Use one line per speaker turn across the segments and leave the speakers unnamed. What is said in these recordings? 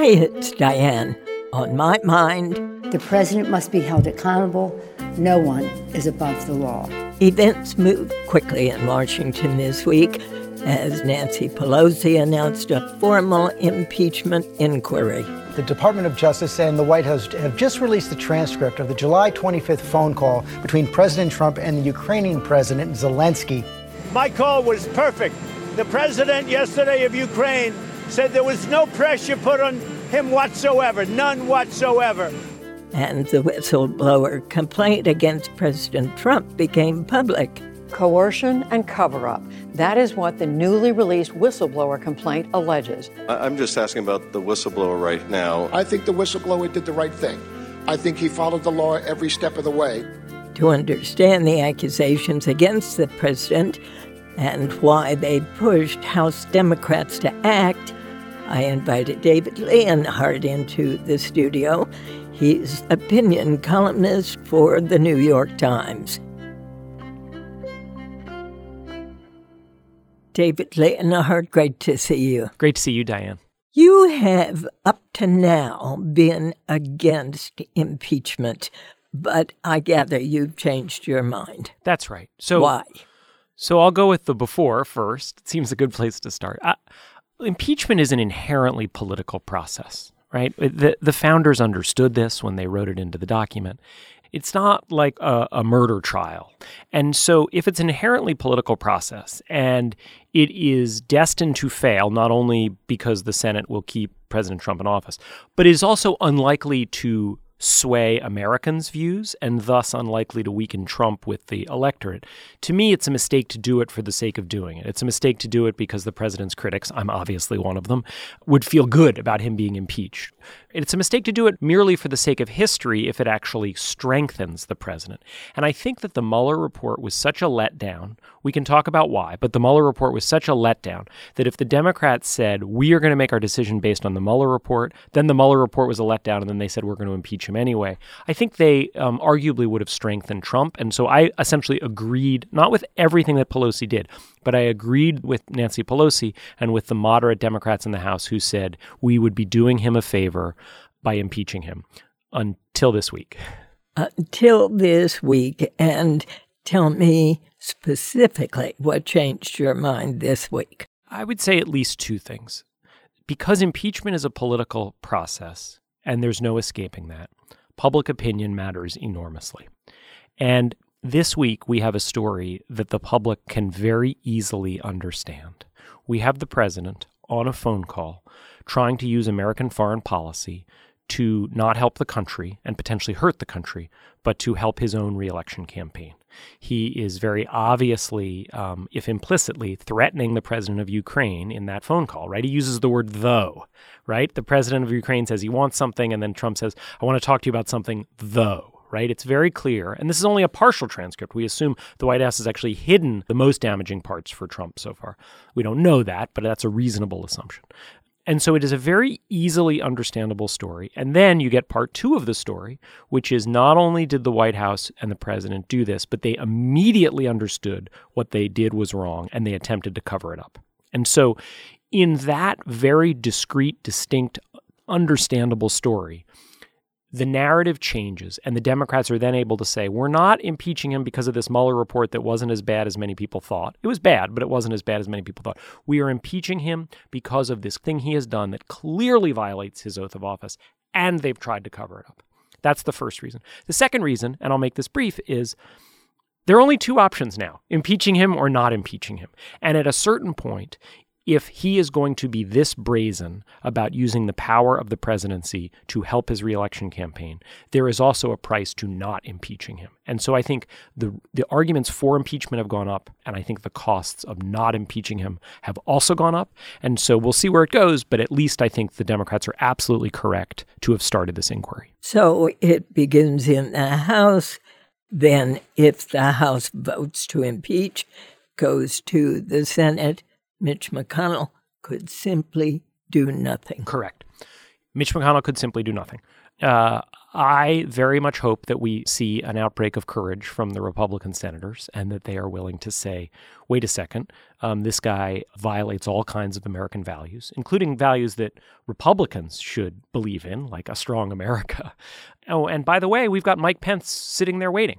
riots, Diane, on my mind.
The president must be held accountable. No one is above the law.
Events moved quickly in Washington this week as Nancy Pelosi announced a formal impeachment inquiry.
The Department of Justice and the White House have just released the transcript of the July 25th phone call between President Trump and the Ukrainian President Zelensky.
My call was perfect. The president yesterday of Ukraine said there was no pressure put on him whatsoever, none whatsoever.
And the whistleblower complaint against President Trump became public.
Coercion and cover-up. That is what the newly released whistleblower complaint alleges.
I'm just asking about the whistleblower right now.
I think the whistleblower did the right thing. I think he followed the law every step of the way.
To understand the accusations against the president and why they pushed House Democrats to act, I invited David Leonhardt into the studio. He's opinion columnist for the New York Times. David Leonhardt, great to see you.
Great to see you, Diane.
You have, up to now, been against impeachment, but I gather you've changed your mind.
That's right. So
why?
So I'll go with the before first. It seems a good place to start. Impeachment is an inherently political process, right? The founders understood this when they wrote it into the document. It's not like a murder trial. And so if it's an inherently political process and it is destined to fail, not only because the Senate will keep President Trump in office, but is also unlikely to sway Americans' views and thus unlikely to weaken Trump with the electorate. To me, it's a mistake to do it for the sake of doing it. It's a mistake to do it because the president's critics, I'm obviously one of them, would feel good about him being impeached. It's a mistake to do it merely for the sake of history if it actually strengthens the president. And I think that the Mueller report was such a letdown. We can talk about why, but the Mueller report was such a letdown that if the Democrats said, we are going to make our decision based on the Mueller report, then the Mueller report was a letdown, and then they said, we're going to impeach him anyway. I think they arguably would have strengthened Trump. And so I essentially agreed, not with everything that Pelosi did, but I agreed with Nancy Pelosi and with the moderate Democrats in the House who said we would be doing him a favor by impeaching him until this week.
Until this week. And tell me specifically what changed your mind this week.
I would say at least two things. Because impeachment is a political process, and there's no escaping that, public opinion matters enormously. And this week, we have a story that the public can very easily understand. We have the president on a phone call trying to use American foreign policy to not help the country and potentially hurt the country, but to help his own reelection campaign. He is very obviously, if implicitly, threatening the president of Ukraine in that phone call, right? He uses the word though, right? The president of Ukraine says he wants something, and then Trump says, I want to talk to you about something though. Right? It's very clear. And this is only a partial transcript. We assume the White House has actually hidden the most damaging parts for Trump so far. We don't know that, but that's a reasonable assumption. And so it is a very easily understandable story. And then you get part two of the story, which is not only did the White House and the president do this, but they immediately understood what they did was wrong and they attempted to cover it up. And so in that very discrete, distinct, understandable story, the narrative changes, and the Democrats are then able to say, we're not impeaching him because of this Mueller report that wasn't as bad as many people thought. It was bad, but it wasn't as bad as many people thought. We are impeaching him because of this thing he has done that clearly violates his oath of office, and they've tried to cover it up. That's the first reason. The second reason, and I'll make this brief, is there are only two options now, impeaching him or not impeaching him. And at a certain point, if he is going to be this brazen about using the power of the presidency to help his reelection campaign, there is also a price to not impeaching him. And so I think the arguments for impeachment have gone up, and I think the costs of not impeaching him have also gone up. And so we'll see where it goes, but at least I think the Democrats are absolutely correct to have started this inquiry.
So it begins in the House. Then if the House votes to impeach, goes to the Senate. Mitch McConnell could simply do nothing.
Correct. Mitch McConnell could simply do nothing. I very much hope that we see an outbreak of courage from the Republican senators and that they are willing to say, wait a second, this guy violates all kinds of American values, including values that Republicans should believe in, like a strong America. Oh, and by the way, we've got Mike Pence sitting there waiting.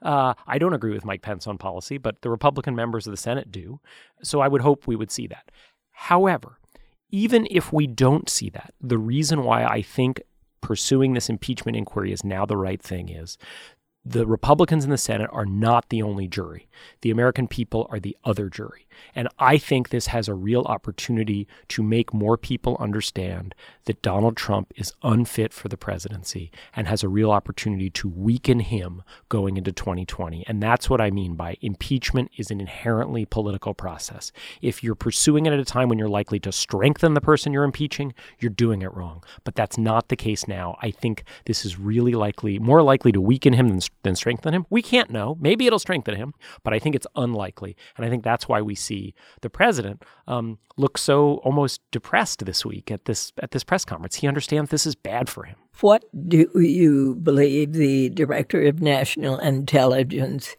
I don't agree with Mike Pence on policy, but the Republican members of the Senate do. So I would hope we would see that. However, even if we don't see that, the reason why I think pursuing this impeachment inquiry is now the right thing is the Republicans in the Senate are not the only jury. The American people are the other jury. And I think this has a real opportunity to make more people understand that Donald Trump is unfit for the presidency and has a real opportunity to weaken him going into 2020. And that's what I mean by impeachment is an inherently political process. If you're pursuing it at a time when you're likely to strengthen the person you're impeaching, you're doing it wrong. But that's not the case now. I think this is really more likely to weaken him than strengthen him. We can't know. Maybe it'll strengthen him, but I think it's unlikely. And I think that's why we see the president look so almost depressed this week at this press conference. He understands this is bad for him.
What do you believe the Director of National Intelligence,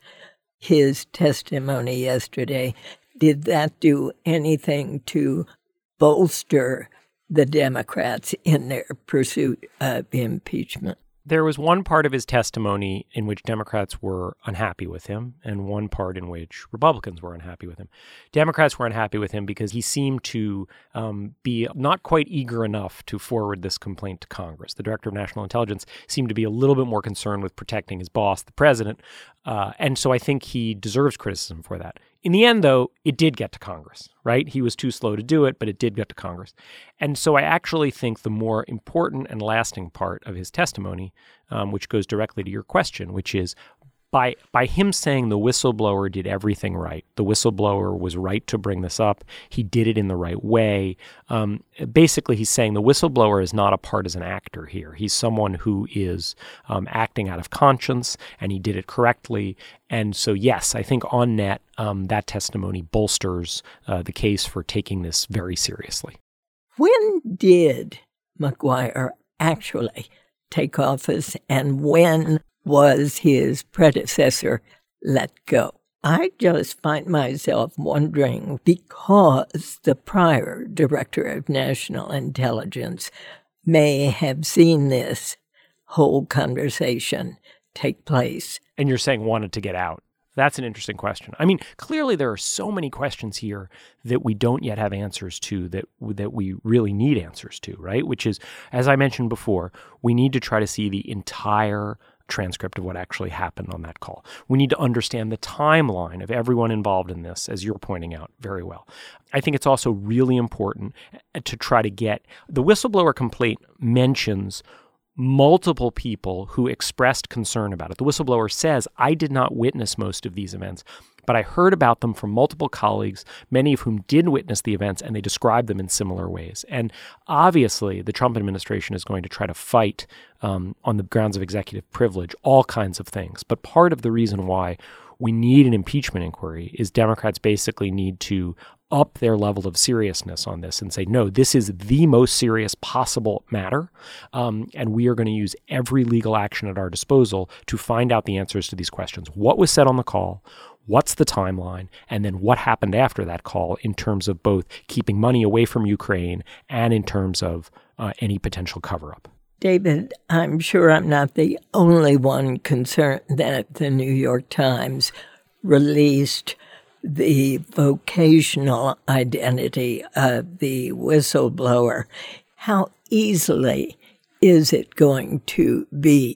his testimony yesterday, did that do anything to bolster the Democrats in their pursuit of impeachment?
There was one part of his testimony in which Democrats were unhappy with him and one part in which Republicans were unhappy with him. Democrats were unhappy with him because he seemed to be not quite eager enough to forward this complaint to Congress. The Director of National Intelligence seemed to be a little bit more concerned with protecting his boss, the president, and so I think he deserves criticism for that. In the end, though, it did get to Congress, right? He was too slow to do it, but it did get to Congress. And so I actually think the more important and lasting part of his testimony, which goes directly to your question, which is by him saying the whistleblower did everything right, the whistleblower was right to bring this up, he did it in the right way. Basically, he's saying the whistleblower is not a partisan actor here. He's someone who is acting out of conscience, and he did it correctly. And so, yes, I think on net, that testimony bolsters the case for taking this very seriously.
When did Maguire actually take office, and when was his predecessor let go? I just find myself wondering, because the prior Director of National Intelligence may have seen this whole conversation take place.
And you're saying wanted to get out. That's an interesting question. I mean, clearly there are so many questions here that we don't yet have answers to that we really need answers to, right? Which is, as I mentioned before, we need to try to see the entire transcript of what actually happened on that call. We need to understand the timeline of everyone involved in this, as you're pointing out very well. I think it's also really important to try to get the whistleblower complaint mentions multiple people who expressed concern about it. The whistleblower says, I did not witness most of these events, but I heard about them from multiple colleagues, many of whom did witness the events, and they described them in similar ways. And obviously, the Trump administration is going to try to fight on the grounds of executive privilege, all kinds of things. But part of the reason why we need an impeachment inquiry is Democrats basically need to up their level of seriousness on this and say, no, this is the most serious possible matter, and we are going to use every legal action at our disposal to find out the answers to these questions. What was said on the call? What's the timeline? And then what happened after that call in terms of both keeping money away from Ukraine and in terms of any potential cover-up?
David, I'm sure I'm not the only one concerned that the New York Times released the vocational identity of the whistleblower. How easily is it going to be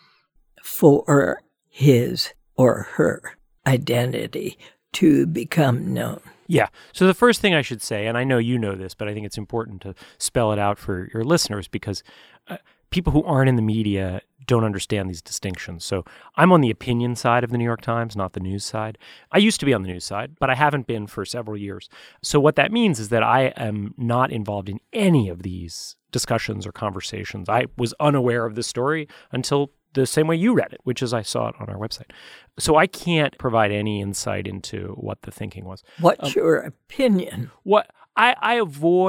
for his or her identity to become known?
Yeah. So the first thing I should say, and I know you know this, but I think it's important to spell it out for your listeners because people who aren't in the media don't understand these distinctions. So I'm on the opinion side of the New York Times, not the news side. I used to be on the news side, but I haven't been for several years. So what that means is that I am not involved in any of these discussions or conversations. I was unaware of this story until the same way you read it, which is I saw it on our website. So I can't provide any insight into what the thinking was.
What's your opinion?
What I avoid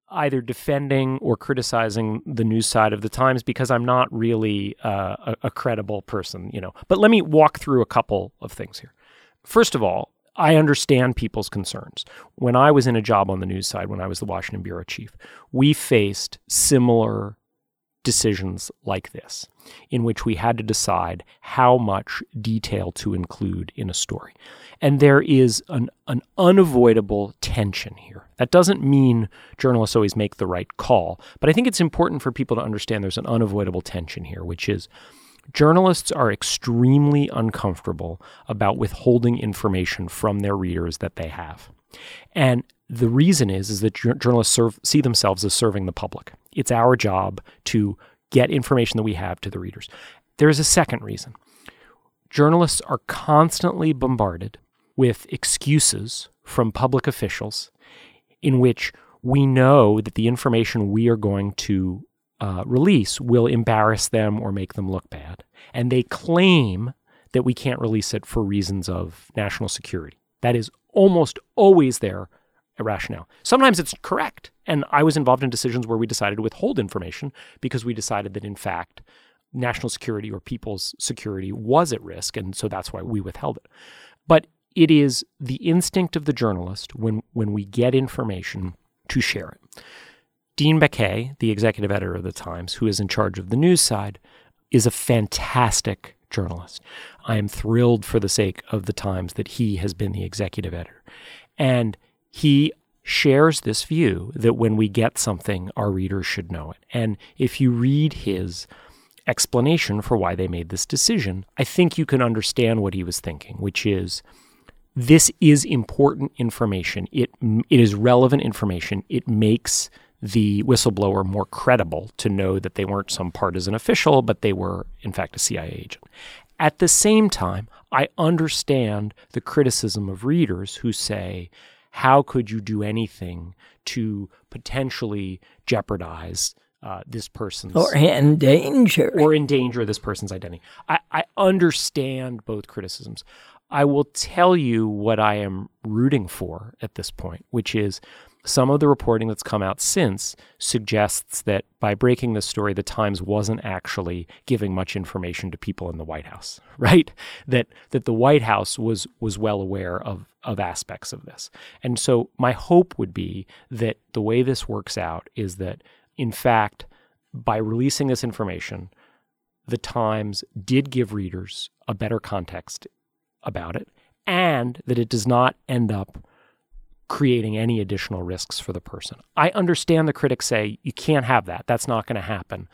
either defending or criticizing the news side of the Times because I'm not really a credible person, But let me walk through a couple of things here. First of all, I understand people's concerns. When I was in a job on the news side, when I was the Washington bureau chief, we faced similar decisions like this, in which we had to decide how much detail to include in a story. And there is an unavoidable tension here. That doesn't mean journalists always make the right call, but I think it's important for people to understand there's an unavoidable tension here, which is journalists are extremely uncomfortable about withholding information from their readers that they have. And the reason is that journalists see themselves as serving the public. It's our job to get information that we have to the readers. There is a second reason. Journalists are constantly bombarded with excuses from public officials in which we know that the information we are going to release will embarrass them or make them look bad. And they claim that we can't release it for reasons of national security. That is almost always their rationale. Sometimes it's correct. And I was involved in decisions where we decided to withhold information because we decided that, in fact, national security or people's security was at risk. And so that's why we withheld it. But it is the instinct of the journalist when we get information to share it. Dean Baquet, the executive editor of the Times, who is in charge of the news side, is a fantastic journalist. I am thrilled for the sake of the Times that he has been the executive editor. And he shares this view that when we get something, our readers should know it. And if you read his explanation for why they made this decision, I think you can understand what he was thinking, which is this is important information. It is relevant information. It makes the whistleblower more credible to know that they weren't some partisan official, but they were, in fact, a CIA agent. At the same time, I understand the criticism of readers who say, how could you do anything to potentially jeopardize this person's...
Or endanger
this person's identity. I understand both criticisms. I will tell you what I am rooting for at this point, which is some of the reporting that's come out since suggests that by breaking this story, the Times wasn't actually giving much information to people in the White House, right? That the White House was well aware of aspects of this. And so my hope would be that the way this works out is that, in fact, by releasing this information, the Times did give readers a better context about it, and that it does not end up creating any additional risks for the person. I understand the critics say you can't have that. That's not going to happen.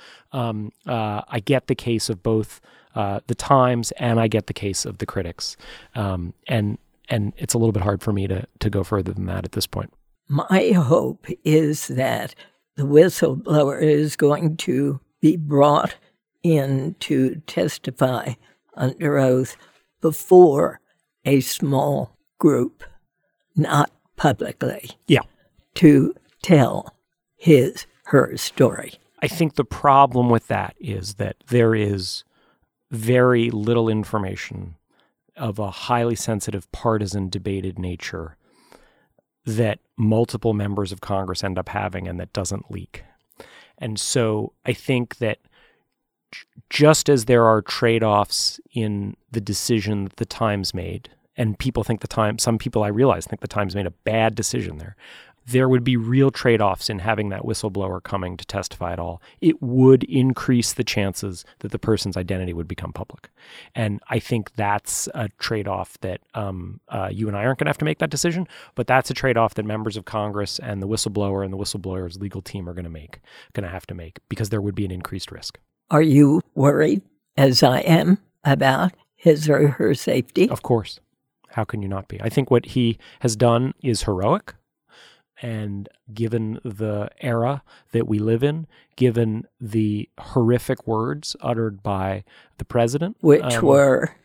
I get the case of both the Times and I get the case of the critics. And it's a little bit hard for me to go further than that at this point.
My hope is that the whistleblower is going to be brought in to testify under oath before a small group, not publicly, to tell her story.
I think the problem with that is that there is very little information of a highly sensitive, partisan, debated nature that multiple members of Congress end up having and that doesn't leak. And so I think that just as there are trade-offs in the decision that the Times made, and some people I realize think the Times made a bad decision there would be real trade-offs in having that whistleblower coming to testify at all. It would increase the chances that the person's identity would become public. And I think that's a trade-off that you and I aren't going to have to make that decision, but that's a trade-off that members of Congress and the whistleblower and the whistleblower's legal team are going to have to make, because there would be an increased risk.
Are you worried, as I am, about his or her safety?
Of course. How can you not be? I think what he has done is heroic. And given the era that we live in, given the horrific words uttered by the president,
which were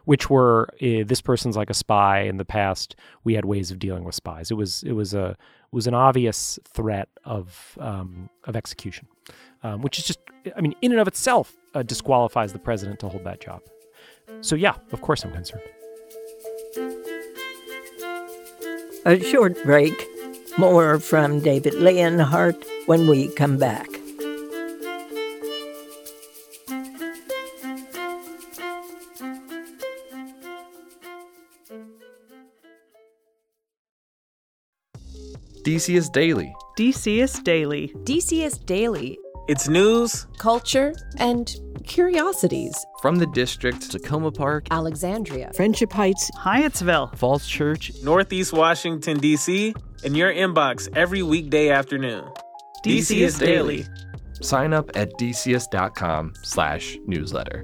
this person's like a spy. In the past, we had ways of dealing with spies. It was an obvious threat of execution, which is just, in and of itself, disqualifies the president to hold that job. So yeah, of course I'm concerned.
A short break. More from David Leonhardt when we come back.
DCS Daily.
DCS Daily.
DCS Daily.
It's news,
culture, and curiosities.
From the district, Tacoma Park,
Alexandria,
Friendship Heights, Hyattsville,
Falls Church,
Northeast Washington, D.C., in your inbox every weekday afternoon. DCS Daily.
Sign up at dcs.com/newsletter.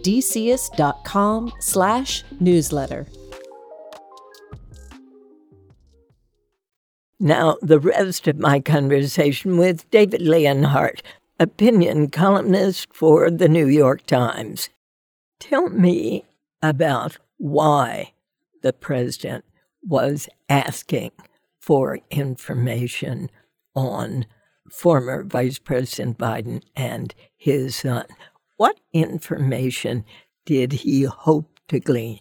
dcs.com/newsletter.
Now, the rest of my conversation with David Leonhardt, opinion columnist for the New York Times. Tell me about why the president was asking for information on former Vice President Biden and his son. What information did he hope to glean?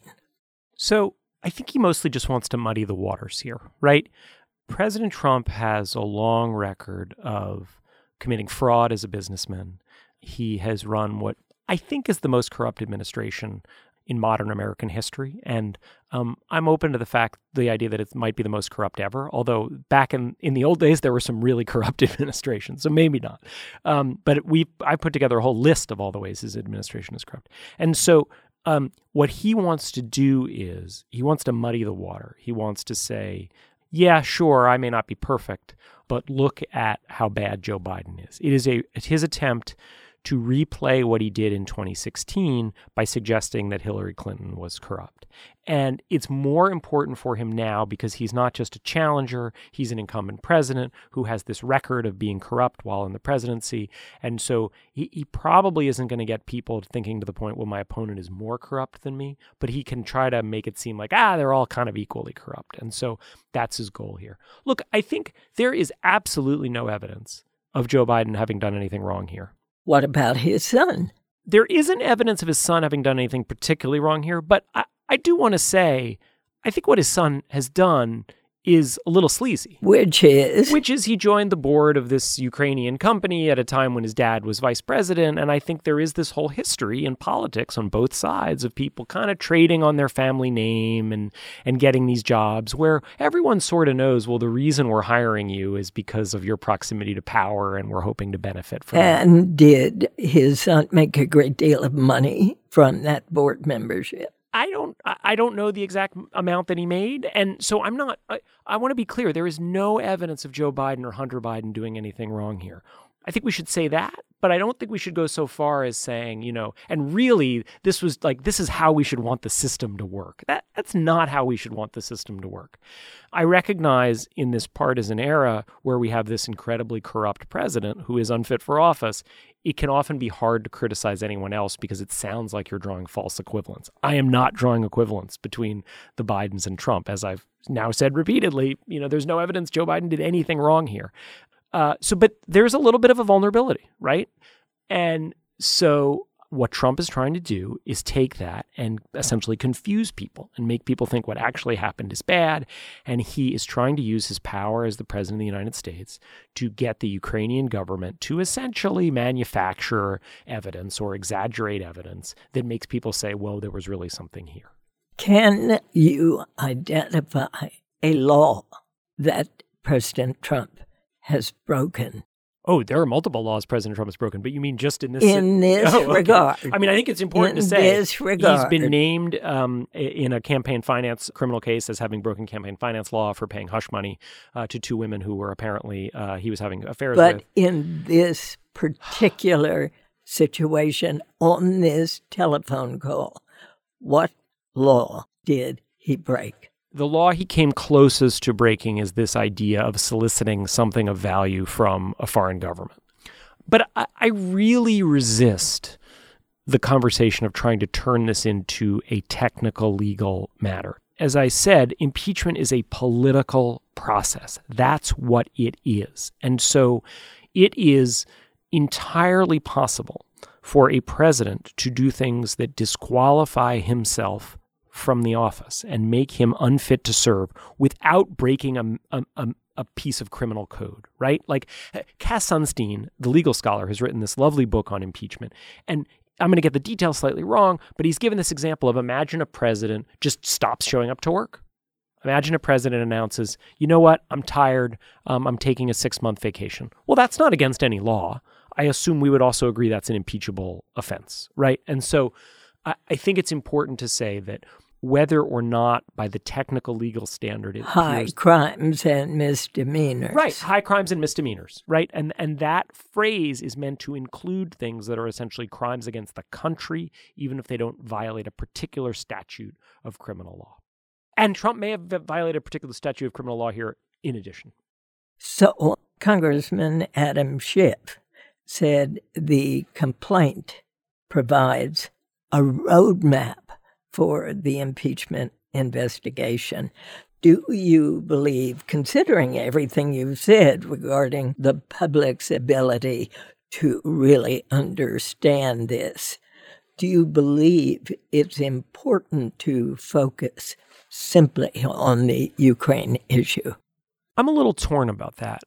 So I think he mostly just wants to muddy the waters here, right? President Trump has a long record of committing fraud as a businessman. He has run what I think is the most corrupt administration in modern American history. And I'm open to the idea that it might be the most corrupt ever, although back in the old days, there were some really corrupt administrations, so maybe not. But I put together a whole list of all the ways his administration is corrupt. And so what he wants to do is he wants to muddy the water. He wants to say, yeah, sure, I may not be perfect, but look at how bad Joe Biden is. It's his attempt to replay what he did in 2016 by suggesting that Hillary Clinton was corrupt. And it's more important for him now because he's not just a challenger, he's an incumbent president who has this record of being corrupt while in the presidency. And so he probably isn't going to get people thinking to the point, well, my opponent is more corrupt than me, but he can try to make it seem like, they're all kind of equally corrupt. And so that's his goal here. Look, I think there is absolutely no evidence of Joe Biden having done anything wrong here.
What about his son?
There isn't evidence of his son having done anything particularly wrong here, but I do want to say, I think what his son has done is a little sleazy.
Which is
he joined the board of this Ukrainian company at a time when his dad was vice president. And I think there is this whole history in politics on both sides of people kind of trading on their family name and getting these jobs where everyone sort of knows, well, the reason we're hiring you is because of your proximity to power and we're hoping to benefit from it.
And did his son make a great deal of money from that board membership?
I don't know the exact amount that he made. And so I want to be clear. There is no evidence of Joe Biden or Hunter Biden doing anything wrong here. I think we should say that, but I don't think we should go so far as saying, and really this is how we should want the system to work. That's not how we should want the system to work. I recognize in this partisan era where we have this incredibly corrupt president who is unfit for office, it can often be hard to criticize anyone else because it sounds like you're drawing false equivalents. I am not drawing equivalents between the Bidens and Trump. As I've now said repeatedly, there's no evidence Joe Biden did anything wrong here. But there's a little bit of a vulnerability, right? And so what Trump is trying to do is take that and essentially confuse people and make people think what actually happened is bad. And he is trying to use his power as the president of the United States to get the Ukrainian government to essentially manufacture evidence or exaggerate evidence that makes people say, well, there was really something here.
Can you identify a law that President Trump has broken?
Oh, there are multiple laws President Trump has broken, but you mean just in this
regard?
I mean, I think it's important to say
this regard.
He's been named in a campaign finance criminal case as having broken campaign finance law for paying hush money to two women who were apparently he was having affairs with.
But in this particular situation, on this telephone call, what law did he break?
The law he came closest to breaking is this idea of soliciting something of value from a foreign government. But I really resist the conversation of trying to turn this into a technical legal matter. As I said, impeachment is a political process. That's what it is. And so it is entirely possible for a president to do things that disqualify himself from the office and make him unfit to serve without breaking a piece of criminal code, right? Like Cass Sunstein, the legal scholar, has written this lovely book on impeachment. And I'm going to get the details slightly wrong, but he's given this example of imagine a president just stops showing up to work. Imagine a president announces, you know what, I'm tired, I'm taking a 6-month vacation. Well, that's not against any law. I assume we would also agree that's an impeachable offense, right? And so I think it's important to say that whether or not by the technical legal standard it
high crimes and misdemeanors.
Right, high crimes and misdemeanors, right? And that phrase is meant to include things that are essentially crimes against the country, even if they don't violate a particular statute of criminal law. And Trump may have violated a particular statute of criminal law here in addition.
So Congressman Adam Schiff said the complaint provides a roadmap for the impeachment investigation. Do you believe, considering everything you've said regarding the public's ability to really understand this, do you believe it's important to focus simply on the Ukraine issue?
I'm a little torn about that.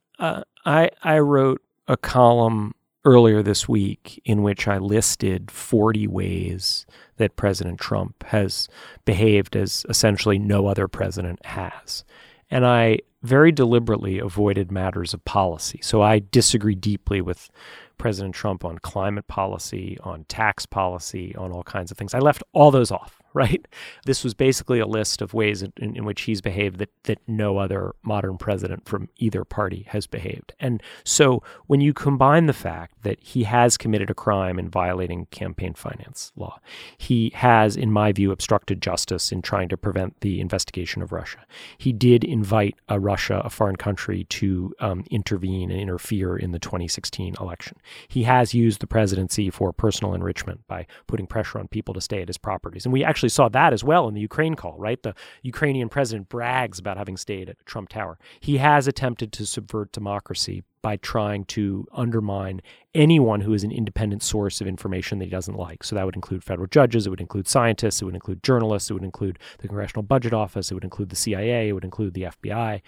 I wrote a column earlier this week in which I listed 40 ways that President Trump has behaved as essentially no other president has. And I very deliberately avoided matters of policy. So I disagree deeply with President Trump on climate policy, on tax policy, on all kinds of things. I left all those off, right? This was basically a list of ways in which he's behaved that no other modern president from either party has behaved. And so when you combine the fact that he has committed a crime in violating campaign finance law, he has, in my view, obstructed justice in trying to prevent the investigation of Russia. He did invite Russia, a foreign country, to intervene and interfere in the 2016 election. He has used the presidency for personal enrichment by putting pressure on people to stay at his properties. And we actually saw that as well in the Ukraine call, right? The Ukrainian president brags about having stayed at Trump Tower. He has attempted to subvert democracy by trying to undermine anyone who is an independent source of information that he doesn't like. So that would include federal judges, it would include scientists, it would include journalists, it would include the Congressional Budget Office, it would include the CIA, it would include the FBI.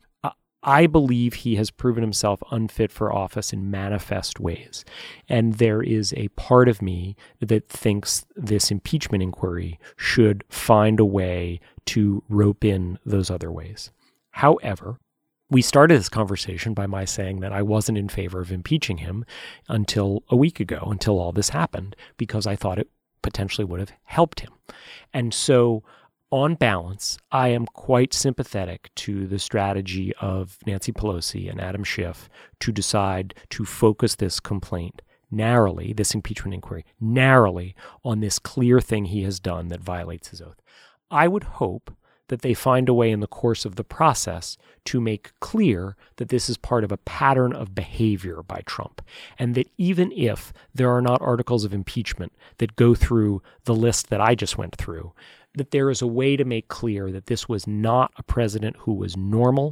I believe he has proven himself unfit for office in manifest ways. And there is a part of me that thinks this impeachment inquiry should find a way to rope in those other ways. However, we started this conversation by my saying that I wasn't in favor of impeaching him until a week ago, until all this happened, because I thought it potentially would have helped him. And so on balance, I am quite sympathetic to the strategy of Nancy Pelosi and Adam Schiff to decide to focus this complaint narrowly, this impeachment inquiry, narrowly on this clear thing he has done that violates his oath. I would hope that they find a way in the course of the process to make clear that this is part of a pattern of behavior by Trump, and that even if there are not articles of impeachment that go through the list that I just went through, that there is a way to make clear that this was not a president who was normal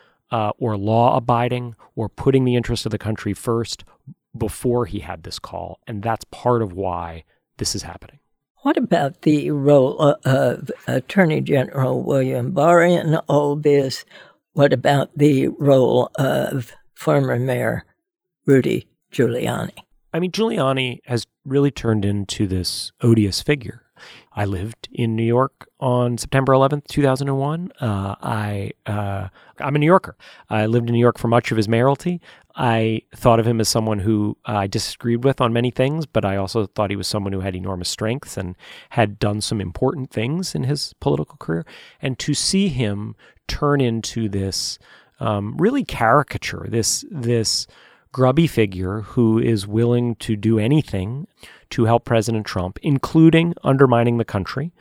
or law-abiding or putting the interest of the country first before he had this call, and that's part of why this is happening.
What about the role of Attorney General William Barr in all this? What about the role of former Mayor Rudy Giuliani?
I mean, Giuliani has really turned into this odious figure. I lived in New York on September 11th, 2001. I'm a New Yorker. I lived in New York for much of his mayoralty. I thought of him as someone who I disagreed with on many things, but I also thought he was someone who had enormous strengths and had done some important things in his political career. And to see him turn into this really caricature, this grubby figure who is willing to do anything to help President Trump, including undermining the country,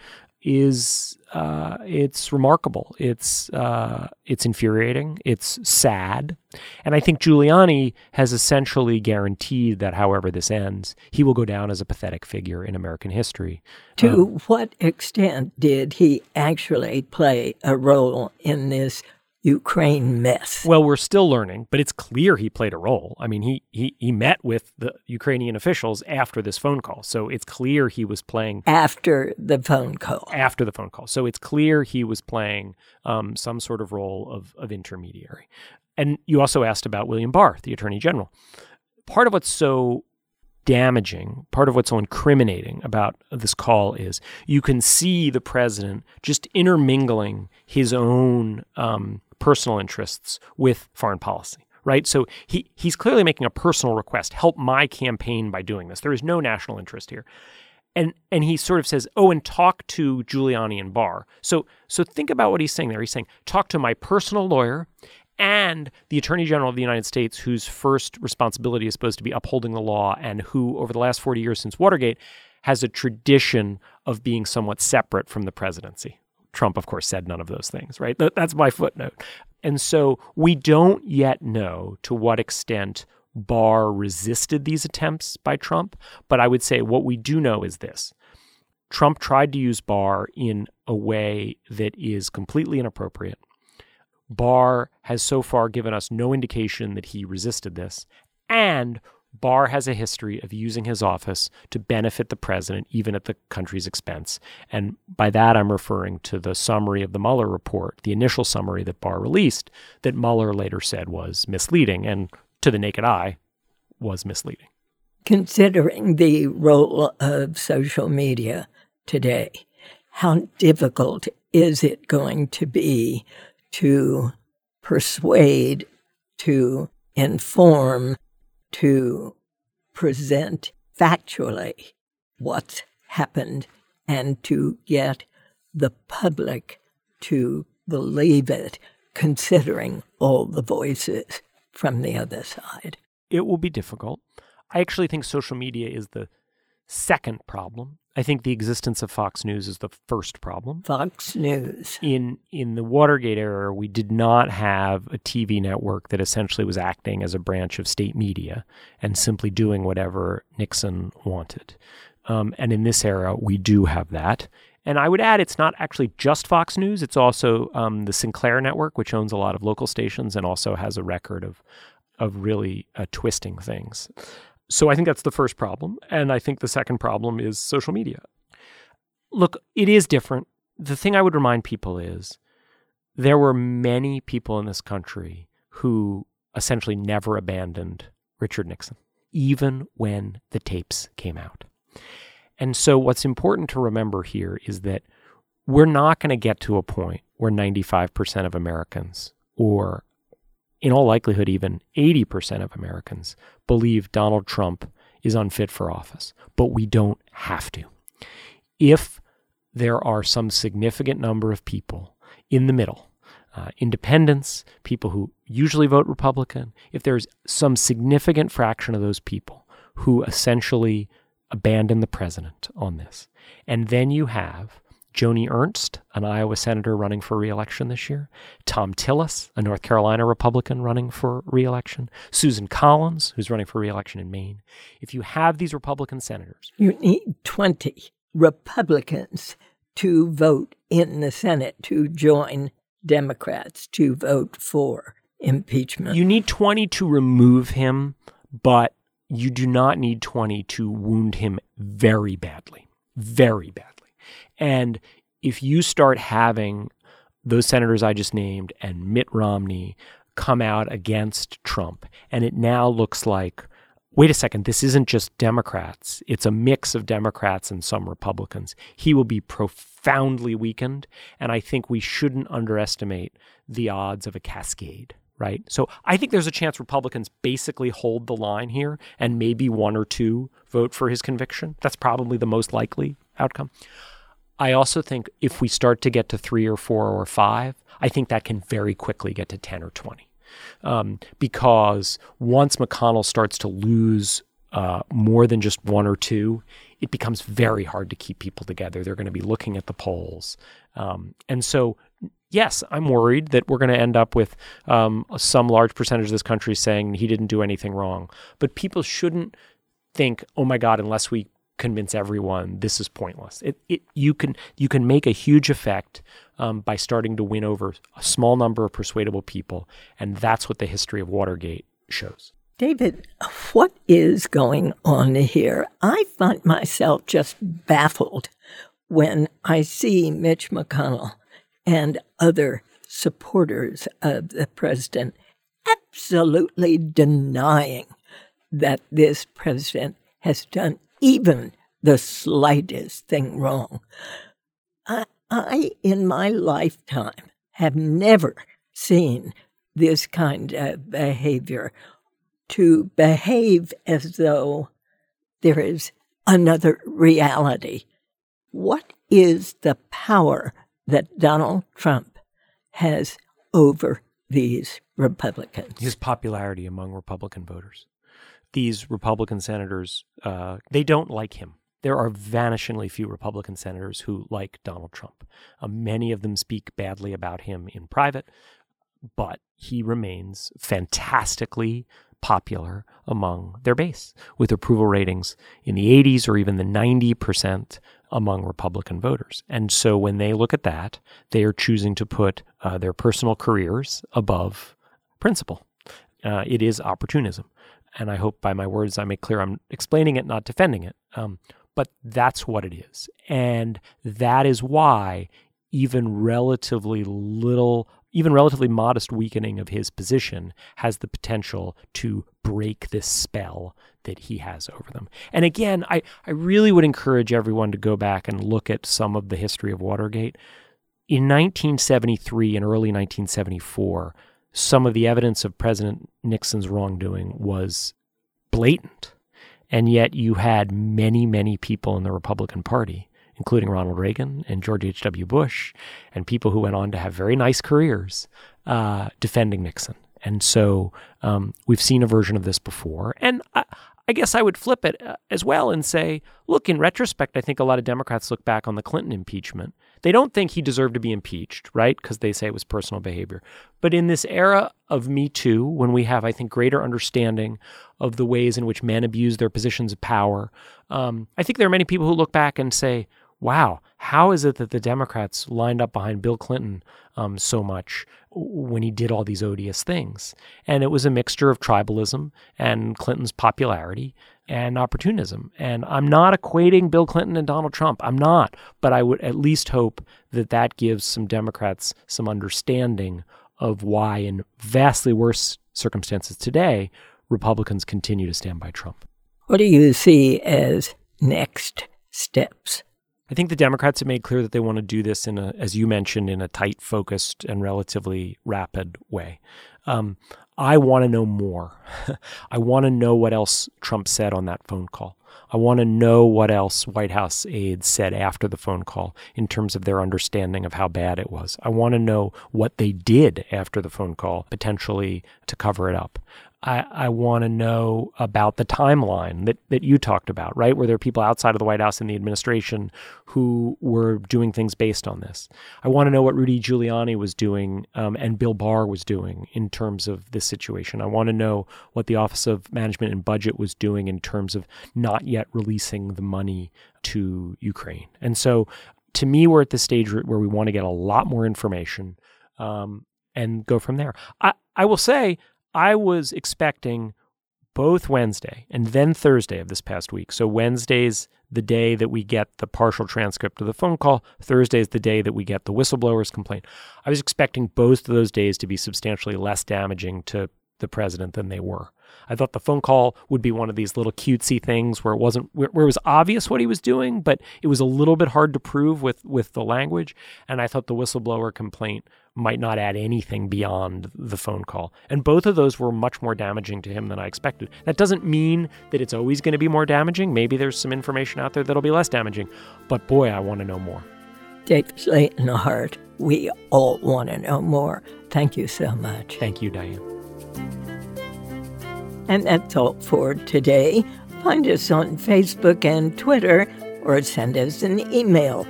is it's remarkable. It's infuriating. It's sad. And I think Giuliani has essentially guaranteed that however this ends, he will go down as a pathetic figure in American history.
To what extent did he actually play a role in this Ukraine mess?
Well, we're still learning, but it's clear he played a role. I mean, he met with the Ukrainian officials after this phone call. So it's clear he was playing...
After the phone call.
After the phone call. So it's clear he was playing some sort of role of intermediary. And you also asked about William Barr, the Attorney General. Part of what's so damaging, part of what's so incriminating about this call is you can see the president just intermingling his own personal interests with foreign policy, right? So he's clearly making a personal request, help my campaign by doing this. There is no national interest here. And he sort of says, oh, and talk to Giuliani and Barr. So think about what he's saying there. He's saying, talk to my personal lawyer and the Attorney General of the United States, whose first responsibility is supposed to be upholding the law and who, over the last 40 years since Watergate, has a tradition of being somewhat separate from the presidency. Trump, of course, said none of those things, right? That's my footnote. And so we don't yet know to what extent Barr resisted these attempts by Trump, but I would say what we do know is this. Trump tried to use Barr in a way that is completely inappropriate. Barr has so far given us no indication that he resisted this, and Barr has a history of using his office to benefit the president, even at the country's expense. And by that, I'm referring to the summary of the Mueller report, the initial summary that Barr released, that Mueller later said was misleading, and to the naked eye, was misleading.
Considering the role of social media today, how difficult is it going to be to persuade, to inform, to present factually what's happened, and to get the public to believe it, considering all the voices from the other side?
It will be difficult. I actually think social media is the second problem. I think the existence of Fox News is the first problem.
Fox News.
In the Watergate era, we did not have a TV network that essentially was acting as a branch of state media and simply doing whatever Nixon wanted. And in this era, we do have that. And I would add, it's not actually just Fox News. It's also the Sinclair Network, which owns a lot of local stations and also has a record of really twisting things. So I think that's the first problem. And I think the second problem is social media. Look, it is different. The thing I would remind people is there were many people in this country who essentially never abandoned Richard Nixon, even when the tapes came out. And so what's important to remember here is that we're not going to get to a point where 95% of Americans, or in all likelihood, even 80% of Americans believe Donald Trump is unfit for office. But we don't have to. If there are some significant number of people in the middle, independents, people who usually vote Republican, if there's some significant fraction of those people who essentially abandon the president on this, and then you have Joni Ernst, an Iowa senator running for re-election this year, Tom Tillis, a North Carolina Republican running for re-election, Susan Collins, who's running for re-election in Maine. If you have these Republican senators...
You need 20 Republicans to vote in the Senate to join Democrats to vote for impeachment.
You need 20 to remove him, but you do not need 20 to wound him very badly, very badly. And if you start having those senators I just named and Mitt Romney come out against Trump, and it now looks like, wait a second, this isn't just Democrats, it's a mix of Democrats and some Republicans, he will be profoundly weakened. And I think we shouldn't underestimate the odds of a cascade, right? So I think there's a chance Republicans basically hold the line here and maybe one or two vote for his conviction. That's probably the most likely outcome. I also think if we start to get to 3 or 4 or 5, I think that can very quickly get to 10 or 20. Because once McConnell starts to lose more than just 1 or 2, it becomes very hard to keep people together. They're going to be looking at the polls. And so, yes, I'm worried that we're going to end up with some large percentage of this country saying he didn't do anything wrong. But people shouldn't think, oh my God, unless we convince everyone this is pointless. You can make a huge effect by starting to win over a small number of persuadable people, and that's what the history of Watergate shows.
David, what is going on here? I find myself just baffled when I see Mitch McConnell and other supporters of the president absolutely denying that this president has done even the slightest thing wrong. I, in my lifetime, have never seen this kind of behavior, to behave as though there is another reality. What is the power that Donald Trump has over these Republicans?
His popularity among Republican voters. These Republican senators, they don't like him. There are vanishingly few Republican senators who like Donald Trump. Many of them speak badly about him in private, but he remains fantastically popular among their base, with approval ratings in the 80s or even the 90% among Republican voters. And so when they look at that, they are choosing to put their personal careers above principle. It is opportunism. And I hope by my words I make clear I'm explaining it, not defending it. But that's what it is. And that is why even relatively modest weakening of his position has the potential to break this spell that he has over them. And again, I really would encourage everyone to go back and look at some of the history of Watergate. In 1973 and early 1974, some of the evidence of President Nixon's wrongdoing was blatant. And yet you had many, many people in the Republican Party, including Ronald Reagan and George H.W. Bush, and people who went on to have very nice careers defending Nixon. And so we've seen a version of this before. And I guess I would flip it as well and say, look, in retrospect, I think a lot of Democrats look back on the Clinton impeachment. They don't think he deserved to be impeached, right? Because they say it was personal behavior. But in this era of Me Too, when we have, I think, greater understanding of the ways in which men abuse their positions of power, I think there are many people who look back and say, wow, how is it that the Democrats lined up behind Bill Clinton so much when he did all these odious things? And it was a mixture of tribalism and Clinton's popularity and opportunism. And I'm not equating Bill Clinton and Donald Trump. I'm not. But I would at least hope that that gives some Democrats some understanding of why, in vastly worse circumstances today, Republicans continue to stand by Trump.
What do you see as next steps?
I think the Democrats have made clear that they want to do this in a, as you mentioned, in a tight, focused, and relatively rapid way. I want to know more. I want to know what else Trump said on that phone call. I want to know what else White House aides said after the phone call in terms of their understanding of how bad it was. I want to know what they did after the phone call, potentially to cover it up. I want to know about the timeline that you talked about, right? Were there people outside of the White House and the administration who were doing things based on this? I want to know what Rudy Giuliani was doing and Bill Barr was doing in terms of this situation. I want to know what the Office of Management and Budget was doing in terms of not yet releasing the money to Ukraine. And so to me, we're at the stage where we want to get a lot more information and go from there. I will say, I was expecting both Wednesday and then Thursday of this past week. So Wednesday's the day that we get the partial transcript of the phone call. Thursday's the day that we get the whistleblower's complaint. I was expecting both of those days to be substantially less damaging to the president than they were. I thought the phone call would be one of these little cutesy things where it was obvious what he was doing, but it was a little bit hard to prove with the language. And I thought the whistleblower complaint might not add anything beyond the phone call. And both of those were much more damaging to him than I expected. That doesn't mean that it's always going to be more damaging. Maybe there's some information out there that'll be less damaging. But boy, I want to know more.
David Slayton Hart, we all want to know more. Thank you so much.
Thank you, Diane.
And that's all for today. Find us on Facebook and Twitter, or send us an email,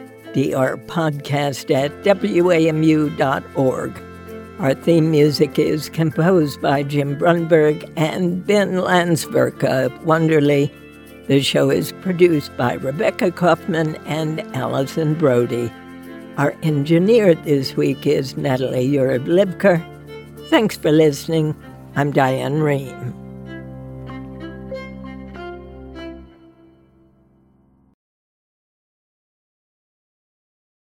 drpodcast@wamu.org. Our theme music is composed by Jim Brunberg and Ben Landsberg of Wonderly. The show is produced by Rebecca Kaufman and Allison Brody. Our engineer this week is Natalie Urib-Libker. Thanks for listening. I'm Diane Rehm.